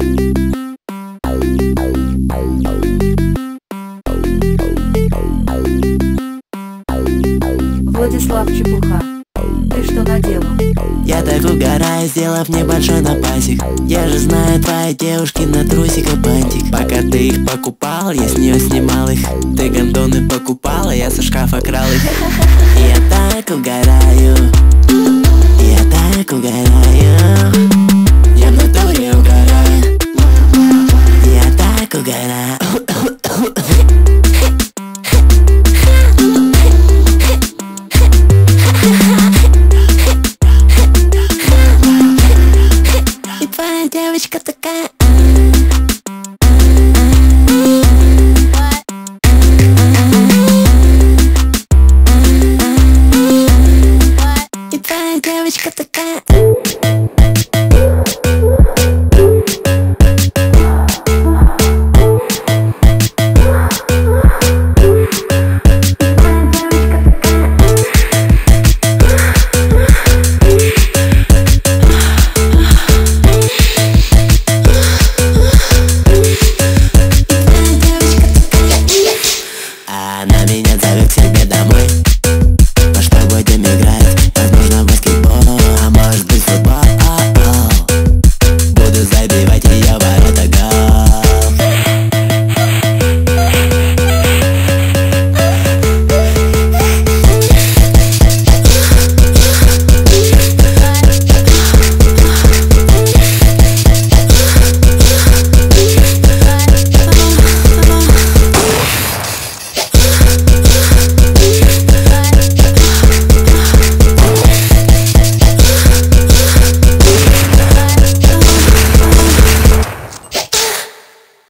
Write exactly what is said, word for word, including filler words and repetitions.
Владислав Чепуха, ты что наделал? Я так угораю, сделав небольшой напасик. Я же знаю твои девушки на трусиках бантик. Пока ты их покупал, я с нее снимал их. Ты гондоны покупала, я со шкафа крал их. И я так угораю, и я так угораю, я в натуре угораю, и я так угораю. И твоя девочка такая.